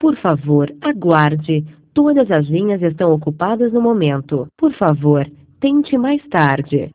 Por favor, aguarde. Todas as linhas estão ocupadas no momento. Por favor, tente mais tarde.